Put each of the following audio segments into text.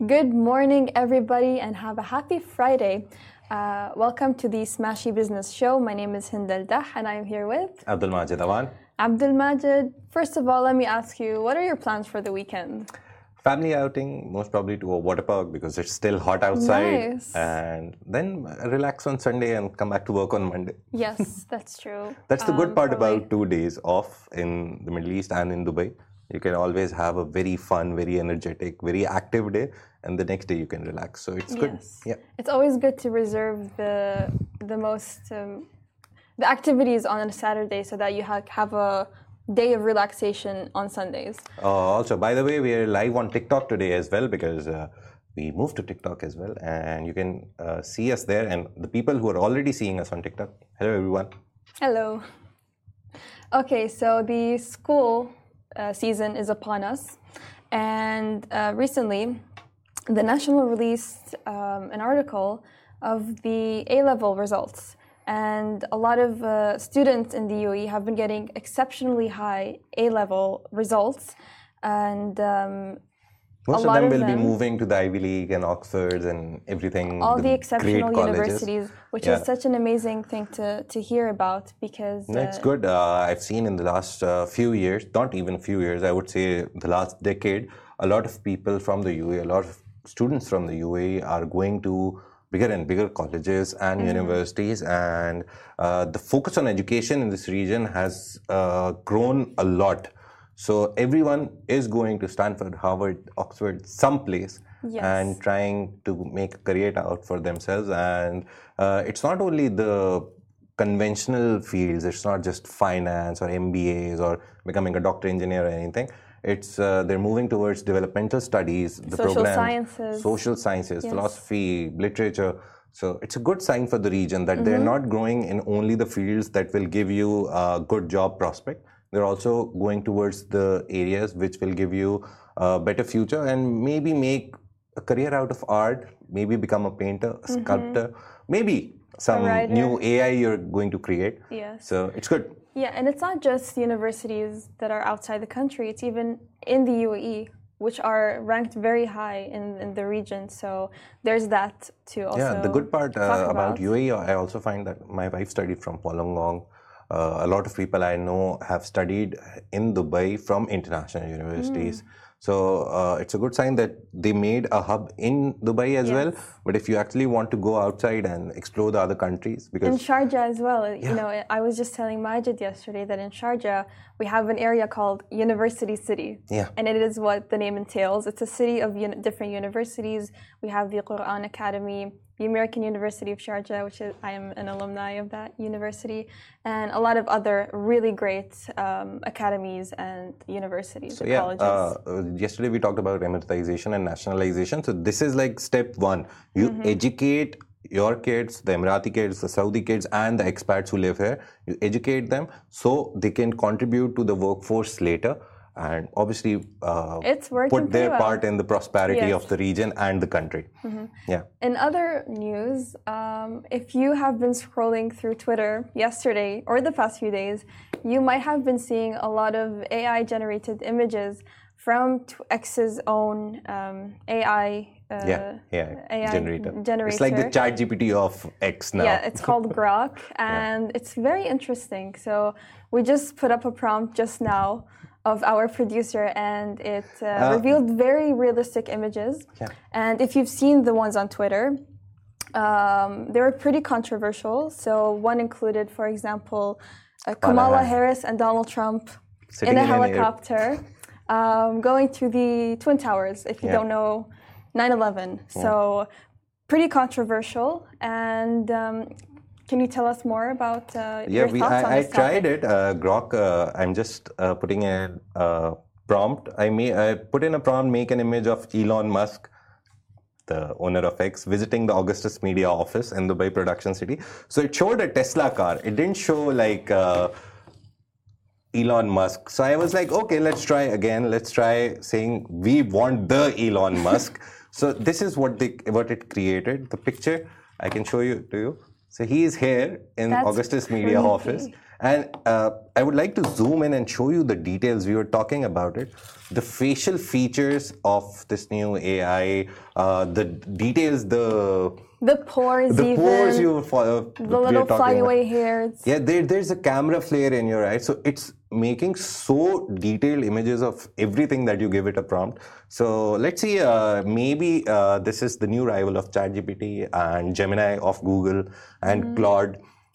Good morning, everybody, and have a happy Friday. Welcome to the Smashy Business Show. My name is Hind Al-Dah, and I am here with Abdul Majid Awan. Abdul Majid. First of all, let me ask you, what are your plans for the weekend? Family outing, most probably to a water park because it's still hot outside. Nice. And then relax on Sunday and come back to work on Monday. Yes, that's true. That's the good part about 2 days off in the Middle East and in Dubai. You can always have a very fun, very energetic, very active day, and the next day you can relax. So it's good. Yes. Yeah. It's always good to reserve the activities on a Saturday so that you have a day of relaxation on Sundays. Also, by the way, we are live on TikTok today as well because we moved to TikTok as well, and you can see us there. And the people who are already seeing us on TikTok, hello everyone. Hello. Okay, so the school season is upon us, and recently the National released an article of the A-level results, and a lot of students in the UAE have been getting exceptionally high A-level results, and most of them will be moving to the Ivy League and Oxfords and everything. All the exceptional universities, which is such an amazing thing to hear about because... It's good. I've seen in the last few years, not even few years, I would say the last decade, a lot of people from the UAE, a lot of students from the UAE are going to bigger and bigger colleges and universities, and the focus on education in this region has grown a lot. So everyone is going to Stanford, Harvard, Oxford, someplace, and trying to make a career out for themselves. And it's not only the conventional fields, it's not just finance or MBAs or becoming a doctor, engineer or anything. It's they're moving towards developmental studies, the social sciences, philosophy, literature. So it's a good sign for the region that they're not growing in only the fields that will give you a good job prospect. They're also going towards the areas which will give you a better future and maybe make a career out of art, maybe become a painter, a sculptor, maybe some new AI you're going to create. Yes. So it's good. Yeah, and it's not just universities that are outside the country, it's even in the UAE, which are ranked very high in the region. So there's that to also the good part about UAE, I also find that my wife studied from Wollongong. A lot of people I know have studied in Dubai from international universities. So it's a good sign that they made a hub in Dubai as well. But if you actually want to go outside and explore the other countries, because in Sharjah as well, you know, I was just telling Majid yesterday that in Sharjah we have an area called University City, and it is what the name entails. It's a city of different universities. We have the Quran Academy, the American University of Sharjah, which is, I am an alumni of that university, and a lot of other really great academies and universities, so colleges. Yesterday we talked about Emiratization and nationalization. So this is like step one. You educate your kids, the Emirati kids, the Saudi kids, and the expats who live here. You educate them so they can contribute to the workforce later. And obviously put their part in the prosperity of the region and the country. In other news, if you have been scrolling through Twitter yesterday or the past few days, you might have been seeing a lot of AI-generated images from X's own AI generator. It's like the ChatGPT of X now. Yeah, it's called Grok, and it's very interesting. So we just put up a prompt just now of our producer, and it revealed very realistic images. And if you've seen the ones on Twitter, they were pretty controversial. So one included, for example, Kamala Harris and Donald Trump in a helicopter going to the Twin Towers, if you don't know 9/11. So pretty controversial. And can you tell us more about your thoughts on this topic? I tried it, Grok. I'm just putting a prompt. I put in a prompt, make an image of Elon Musk, the owner of X, visiting the Augustus Media office in Dubai Production City. So it showed a Tesla car. It didn't show like Elon Musk. So I was like, okay, let's try again. Let's try saying we want the Elon Musk. So this is what it created. The picture I can show you to you. So he is here in Augustus Media office. And I would like to zoom in and show you the details. We were talking about it. The facial features of this new AI, the details, the pores, the pores you the little flyaway hairs. Yeah, there's a camera flare in your eye. So it's making so detailed images of everything that you give it a prompt. So let's see, maybe this is the new rival of ChatGPT and Gemini of Google and Claude.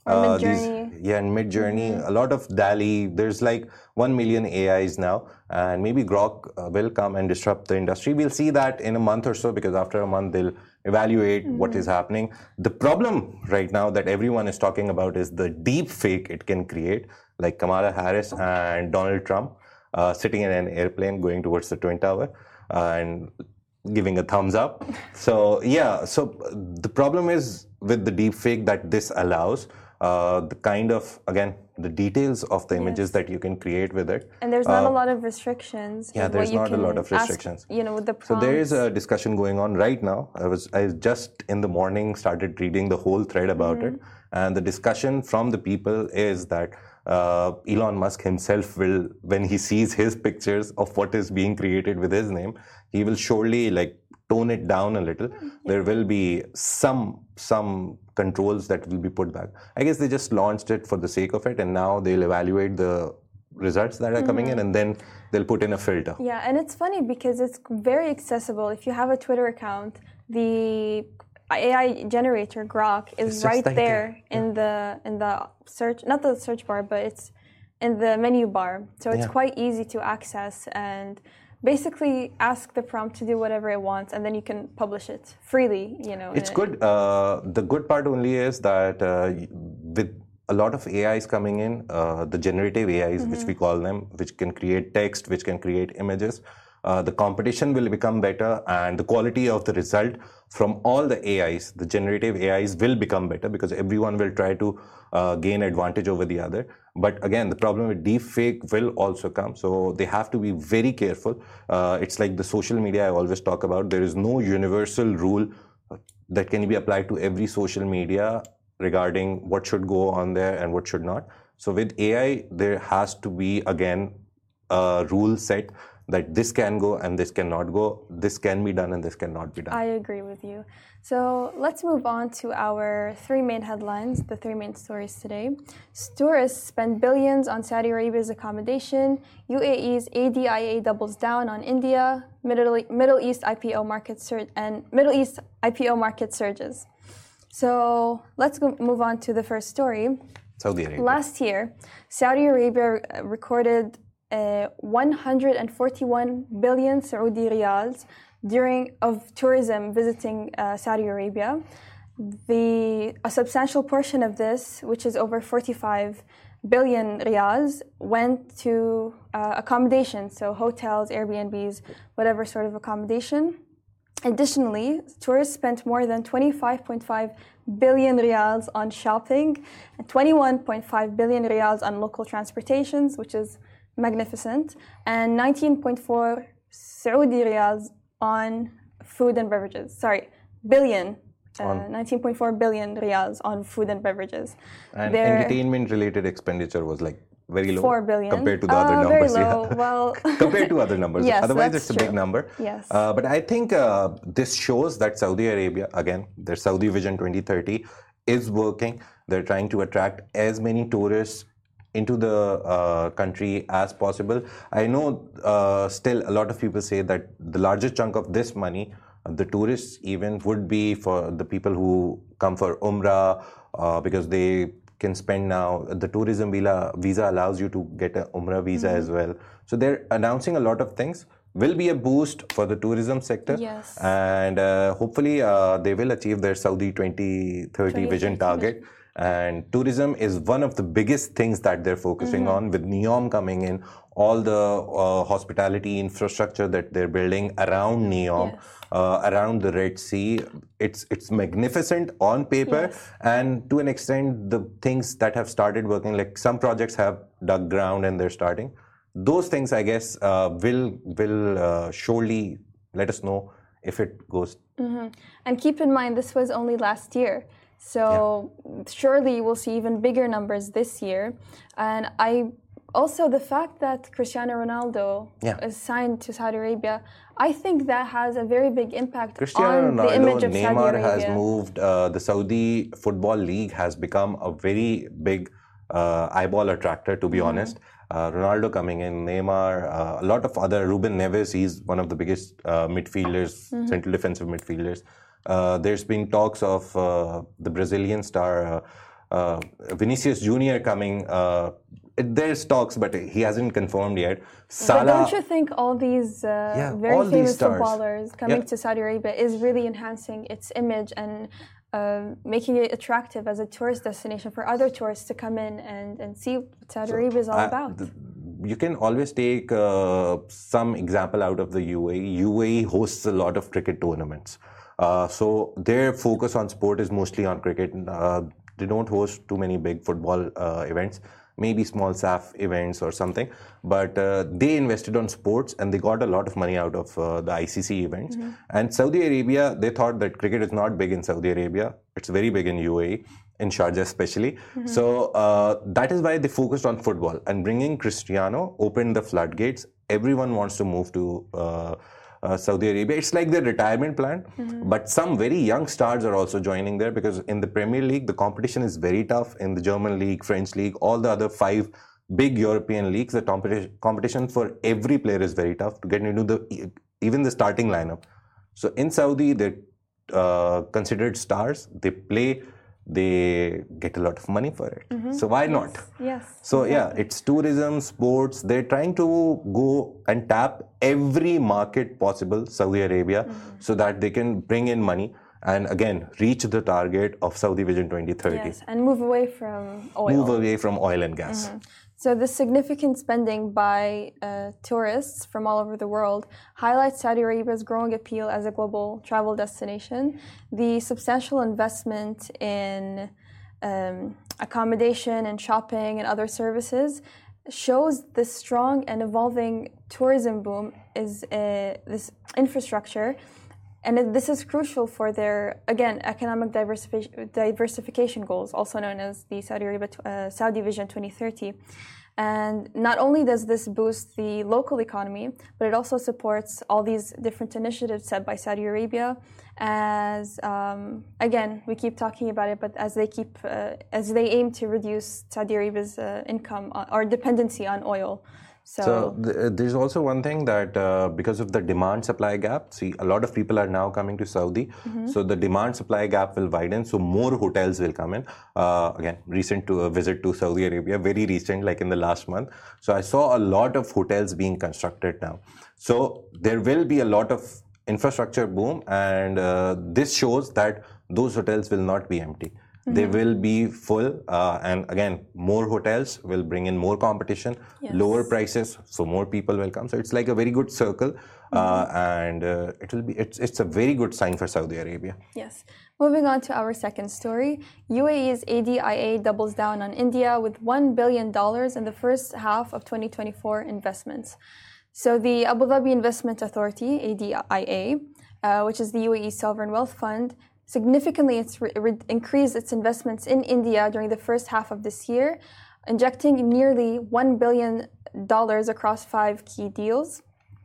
And Midjourney, a lot of DALL-E. There's like 1 million AIs now, and maybe Grok will come and disrupt the industry. We'll see that in a month or so, because after a month they'll evaluate what is happening. The problem right now that everyone is talking about is the deep fake it can create, like Kamala Harris and Donald Trump sitting in an airplane going towards the Twin Tower and giving a thumbs up. So yeah, so the problem is with the deep fake that this allows. The kind of, again, the details of the images that you can create with it. And there's not a lot of restrictions. Yeah, there's not a lot of restrictions. With the prompts. So there is a discussion going on right now. I just in the morning started reading the whole thread about it. And the discussion from the people is that Elon Musk himself will, when he sees his pictures of what is being created with his name, he will surely tone it down a little. There will be some controls that will be put back. I guess they just launched it for the sake of it, and now they'll evaluate the results that are coming in, and then they'll put in a filter. Yeah, and it's funny because it's very accessible. If you have a Twitter account, the AI generator Grok is right there in the search, not the search bar, but it's in the menu bar. So it's quite easy to access and basically ask the prompt to do whatever it wants, and then you can publish it freely, It's good. The good part only is that with a lot of AIs coming in, the generative AIs, which we call them, which can create text, which can create images, the competition will become better, and the quality of the result from all the AIs, the generative AIs, will become better, because everyone will try to gain advantage over the other. But again, the problem with deepfake will also come, so they have to be very careful. It's like the social media I always talk about. There is no universal rule that can be applied to every social media regarding what should go on there and what should not. So with AI, there has to be, again, a rule set that this can go and this cannot go, this can be done and this cannot be done. I agree with you. So let's move on to our three main headlines, the three main stories today. Tourists spend billions on Saudi Arabia's accommodation. UAE's ADIA doubles down on India. Middle East IPO market surges. So let's move on to the first story. Saudi Arabia. Last year, Saudi Arabia recorded 141 billion Saudi riyals of tourism visiting Saudi Arabia. A substantial portion of this, which is over 45 billion riyals, went to accommodation, so hotels, Airbnbs, whatever sort of accommodation. Additionally, tourists spent more than 25.5 billion riyals on shopping and 21.5 billion riyals on local transportations, which is magnificent, and 19.4 Saudi riyals on food and beverages. 19.4 billion riyals on food and beverages. And entertainment-related expenditure was very low 4 billion compared to the other numbers. Very low. Well, compared to other numbers. Yes, otherwise, that's it's a big number. Yes. But I think this shows that Saudi Arabia, again, their Saudi Vision 2030 is working. They're trying to attract as many tourists into the country as possible. I know still a lot of people say that the largest chunk of this money, the tourists even, would be for the people who come for Umrah, because they can spend now. The tourism visa allows you to get an Umrah visa as well. So they're announcing a lot of things. Will be a boost for the tourism sector. Yes. And hopefully they will achieve their Saudi 2030 vision target. And tourism is one of the biggest things that they're focusing on, with NEOM coming in, all the hospitality infrastructure that they're building around NEOM, around the Red Sea. It's magnificent on paper, and to an extent, the things that have started working, like some projects have dug ground and they're starting. Those things, I guess, will surely let us know if it goes. And keep in mind, this was only last year. So surely we'll see even bigger numbers this year. And also the fact that Cristiano Ronaldo is signed to Saudi Arabia, I think that has a very big impact on the image of Saudi Arabia. Neymar has moved. The Saudi Football League has become a very big eyeball attractor, to be honest. Ronaldo coming in, Neymar, a lot of other, Ruben Neves, he's one of the biggest midfielders, central defensive midfielders. There's been talks of the Brazilian star Vinicius Jr. coming. There's talks, but he hasn't confirmed yet. Salah, but don't you think all these very famous footballers coming to Saudi Arabia is really enhancing its image and making it attractive as a tourist destination for other tourists to come in and see what Saudi Arabia is all about? You can always take some example out of the UAE. UAE hosts a lot of cricket tournaments. So their focus on sport is mostly on cricket. They don't host too many big football events, maybe small SAF events or something, but they invested on sports and they got a lot of money out of the ICC events. And Saudi Arabia, they thought that cricket is not big in Saudi Arabia. It's very big in UAE, in Sharjah especially. So that is why they focused on football, and bringing Cristiano opened the floodgates. Everyone wants to move to Saudi Arabia. It's like their retirement plan, but some very young stars are also joining there, because in the Premier League, the competition is very tough. In the German League, French League, all the other 5 big European leagues, the competition for every player is very tough to get into even the starting lineup. So in Saudi, they're considered stars. They play, they get a lot of money for it. So why not? Yes. So exactly. It's tourism, sports. They're trying to go and tap every market possible, Saudi Arabia, so that they can bring in money and again reach the target of Saudi Vision 2030. Yes, and move away from oil. Move away from oil and gas. So the significant spending by tourists from all over the world highlights Saudi Arabia's growing appeal as a global travel destination. The substantial investment in accommodation and shopping and other services shows the strong and evolving tourism boom is this infrastructure. And this is crucial for their, again, economic diversification goals, also known as the Saudi Vision 2030. And not only does this boost the local economy, but it also supports all these different initiatives set by Saudi Arabia. As again, we keep talking about it, but as they aim to reduce Saudi Arabia's income or dependency on oil. So there's also one thing that because of the demand-supply gap, see, a lot of people are now coming to Saudi. So the demand-supply gap will widen, so more hotels will come in. Again, recent visit to Saudi Arabia, very recent, like in the last month. So I saw a lot of hotels being constructed now. So there will be a lot of infrastructure boom, and this shows that those hotels will not be empty. They will be full, and again, more hotels will bring in more competition, lower prices, so more people will come. So it's like a very good circle, and it's a very good sign for Saudi Arabia. Yes. Moving on to our second story, UAE's ADIA doubles down on India with $1 billion in the first half of 2024 investments. So the Abu Dhabi Investment Authority, ADIA, which is the UAE Sovereign Wealth Fund, significantly increased its investments in India during the first half of this year, injecting nearly $1 billion across 5 key deals.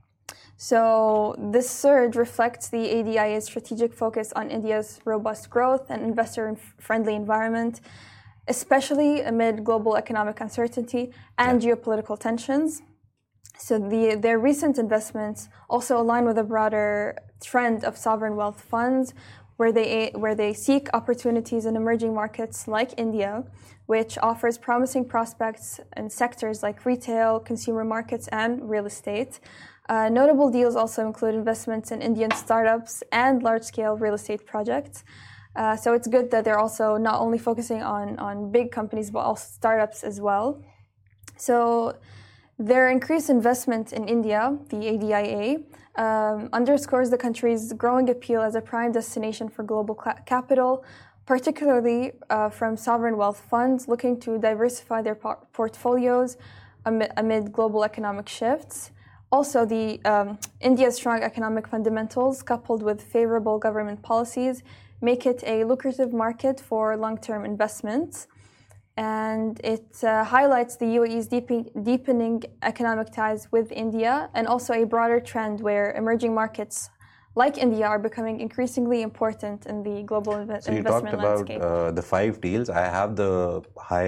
So this surge reflects the ADIA's strategic focus on India's robust growth and investor-friendly environment, especially amid global economic uncertainty and geopolitical tensions. So their recent investments also align with a broader trend of sovereign wealth funds, where they seek opportunities in emerging markets like India, which offers promising prospects in sectors like retail, consumer markets, and real estate. Notable deals also include investments in Indian startups and large-scale real estate projects. So it's good that they're also not only focusing on big companies, but also startups as well. So their increased investment in India, the ADIA, underscores the country's growing appeal as a prime destination for global capital, particularly from sovereign wealth funds looking to diversify their portfolios amid global economic shifts. Also, India's strong economic fundamentals, coupled with favorable government policies, make it a lucrative market for long-term investments. And it highlights the UAE's deepening economic ties with India, and also a broader trend where emerging markets like India are becoming increasingly important in the global investment landscape. So you talked about the 5 deals. I have the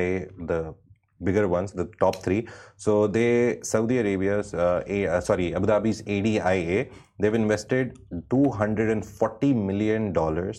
bigger ones, the top 3. So Saudi Arabia's, Abu Dhabi's ADIA, they've invested $240 million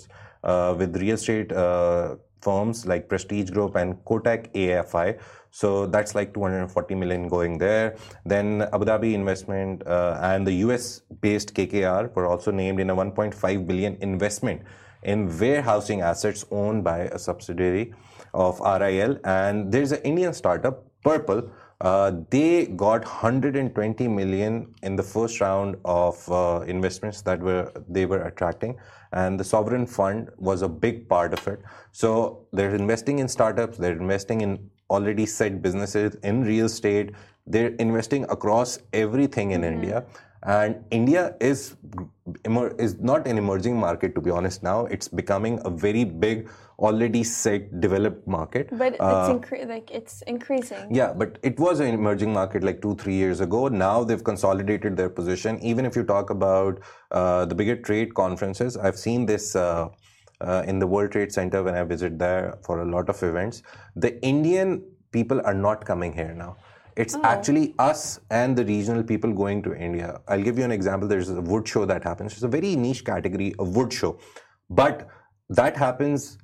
with real estate firms like Prestige Group and Kotak AFI. So that's like 240 million going there. Then Abu Dhabi Investment and the US-based KKR were also named in a 1.5 billion investment in warehousing assets owned by a subsidiary of RIL. And there's an Indian startup, Purple. They got 120 million in the first round of investments that they were attracting, and the sovereign fund was a big part of it. So they're investing in startups, they're investing in already set businesses, in real estate, they're investing across everything in India. And India is not an emerging market, to be honest now. It's becoming a very big, already set, developed market. But it's increasing. Yeah, but it was an emerging market like 2-3 years ago. Now they've consolidated their position. Even if you talk about the bigger trade conferences, I've seen this in the World Trade Center when I visit there for a lot of events. The Indian people are not coming here now. It's actually us and the regional people going to India. I'll give you an example. There's a wood show that happens. It's a very niche category, a wood show. But that happens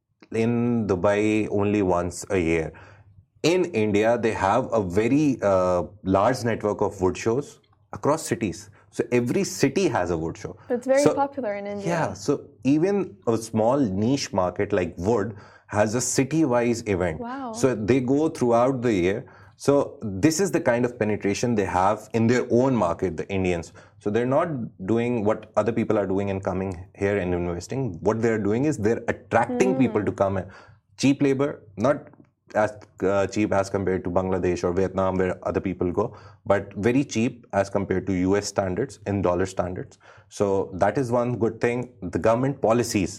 in Dubai only once a year. In India, they have a very large network of wood shows across cities. So every city has a wood show. It's very popular in India. Yeah, so even a small niche market like wood has a city-wise event. Wow. So they go throughout the year. So this is the kind of penetration they have in their own market, the Indians. So they're not doing what other people are doing and coming here and investing. What they're doing is they're attracting people to come in. Cheap labor, not as cheap as compared to Bangladesh or Vietnam where other people go, but very cheap as compared to US standards, in dollar standards. So that is one good thing. The government policies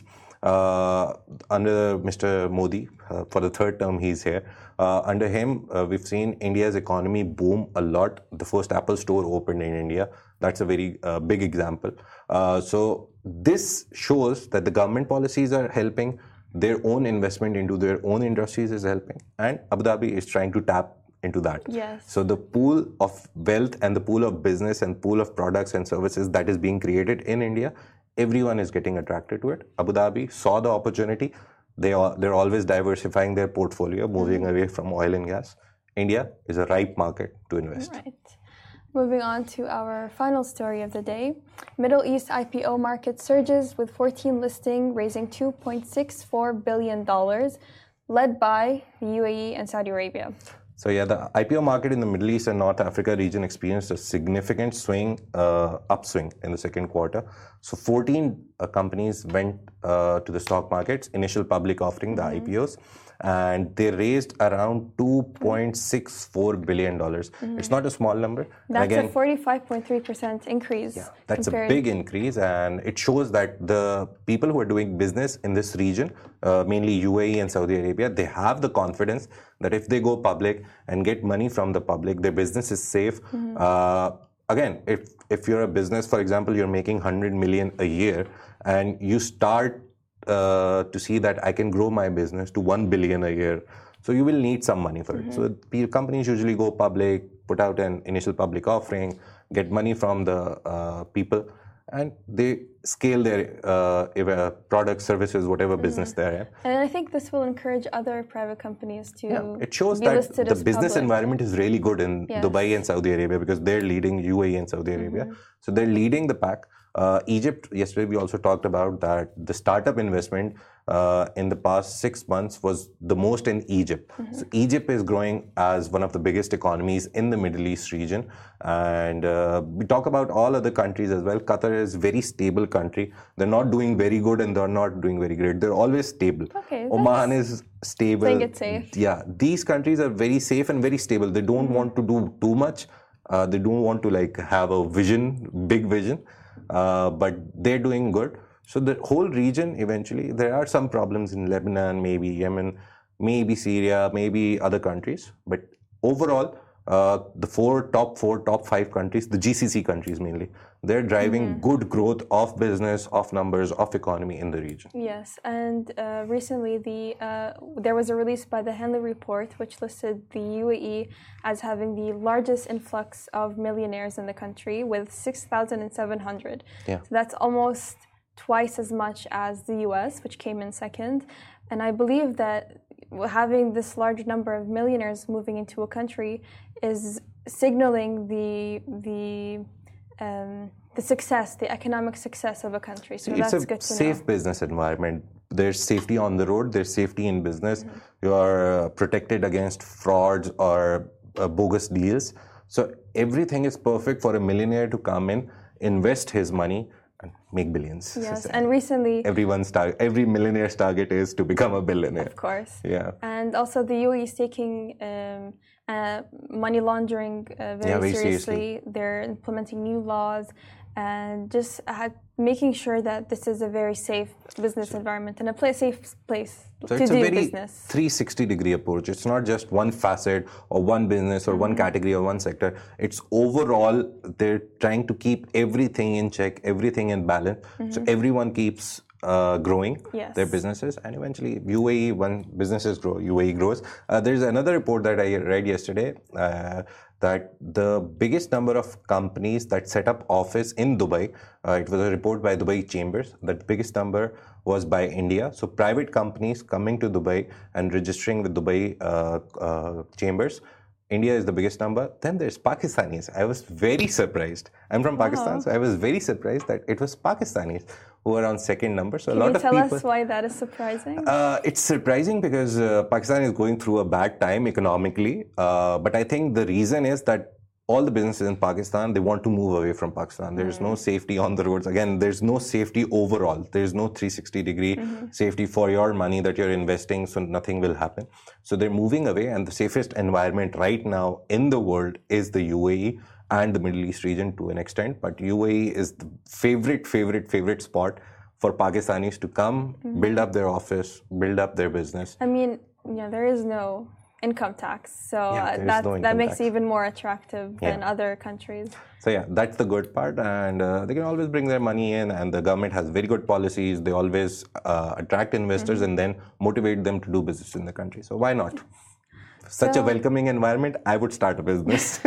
under Mr. Modi, for the 3rd term he's here, under him, we've seen India's economy boom a lot. The first Apple store opened in India. That's a very big example. So this shows that the government policies are helping, their own investment into their own industries is helping, and Abu Dhabi is trying to tap into that. Yes. So the pool of wealth and the pool of business and pool of products and services that is being created in India, everyone is getting attracted to it. Abu Dhabi saw the opportunity. They're always diversifying their portfolio, moving away from oil and gas. India is a ripe market to invest. Right. Moving on to our final story of the day. Middle East IPO market surges with 14 listing raising $2.64 billion, led by the UAE and Saudi Arabia. So yeah, the IPO market in the Middle East and North Africa region experienced a significant upswing in the second quarter. So 14 companies went to the stock markets, initial public offering, the IPOs, and they raised around $2.64 billion. It's not a small number. That's a 45.3% increase. Yeah, that's a big increase, and it shows that the people who are doing business in this region, mainly UAE and Saudi Arabia, they have the confidence that if they go public and get money from the public, their business is safe. Again, if you're a business, for example, you're making 100 million a year, and you start to see that I can grow my business to 1 billion a year. So you will need some money for it. So companies usually go public, put out an initial public offering, get money from the people, and they scale their products, services, whatever business they're in. And I think this will encourage other private companies to it shows that the business environment is really good in Dubai and Saudi Arabia, because they're leading UAE and Saudi Arabia. So they're leading the pack. Egypt, yesterday we also talked about that the startup investment in the past 6 months was the most in Egypt. So Egypt is growing as one of the biggest economies in the Middle East region. And we talk about all other countries as well. Qatar is a very stable country. They're not doing very good and they're not doing very great. They're always stable. Okay, Oman is stable. Playing it safe. Yeah, these countries are very safe and very stable. They don't want to do too much. They don't want to have a vision, big vision. But they're doing good. So the whole region, eventually, there are some problems in Lebanon, maybe Yemen, maybe Syria, maybe other countries. But overall, the top five countries, the GCC countries mainly, they're driving good growth of business, of numbers, of economy in the region. Yes, and recently there was a release by the Henley Report, which listed the UAE as having the largest influx of millionaires in the country with 6,700. Yeah. So that's almost twice as much as the US, which came in second. And I believe that having this large number of millionaires moving into a country is signaling the success, the economic success of a country. So that's good to know. It's a safe business environment. There's safety on the road. There's safety in business. You are protected against frauds or bogus deals. So everything is perfect for a millionaire to come in, invest his money, and make billions. Yes, and recently every millionaire's target is to become a billionaire. Of course. Yeah. And also the UAE is taking money laundering very seriously. They're implementing new laws and just making sure that this is a very safe business environment and a safe place to do business. So it's a very 360-degree approach. It's not just one facet or one business or one category or one sector. It's overall, they're trying to keep everything in check, everything in balance. So everyone keeps growing their businesses, and eventually UAE, when businesses grow, UAE grows. There's another report that I read yesterday that the biggest number of companies that set up office in Dubai, it was a report by Dubai Chambers, that the biggest number was by India. So private companies coming to Dubai and registering with Dubai Chambers, India is the biggest number. Then there's Pakistanis. I was very surprised. I'm from Pakistan, so I was very surprised that it was Pakistanis who are on second number. So Can you tell us why that is surprising? It's surprising because Pakistan is going through a bad time economically. But I think the reason is that all the businesses in Pakistan, they want to move away from Pakistan. There's no safety on the roads. Again, there's no safety overall. There's no 360-degree safety for your money that you're investing, so nothing will happen. So they're moving away, and the safest environment right now in the world is the UAE and the Middle East region to an extent. But UAE is the favorite spot for Pakistanis to come, build up their office, build up their business. I mean, there is no income tax, so that makes it even more attractive than other countries. So that's the good part, and they can always bring their money in, and the government has very good policies. They always attract investors and then motivate them to do business in the country. So why not? Such a welcoming environment, I would start a business.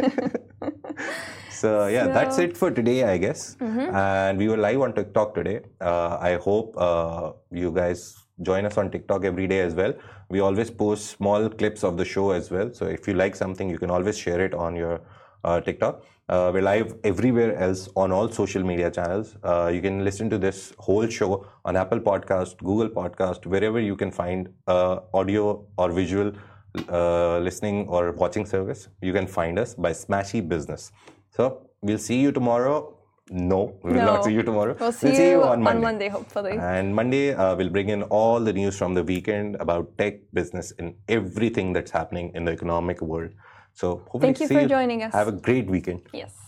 So that's it for today, I guess. And we were live on TikTok today. I hope you guys join us on TikTok every day as well. We always post small clips of the show as well. So if you like something, you can always share it on your TikTok. We're live everywhere else on all social media channels. You can listen to this whole show on Apple Podcast, Google Podcast, wherever you can find audio or visual listening or watching service. You can find us by Smashy Business. So we'll see you tomorrow. No, we will not see you tomorrow. We'll see you on Monday, hopefully. And Monday, we'll bring in all the news from the weekend about tech, business, and everything that's happening in the economic world. So hopefully Thank you for joining us. Have a great weekend. Yes.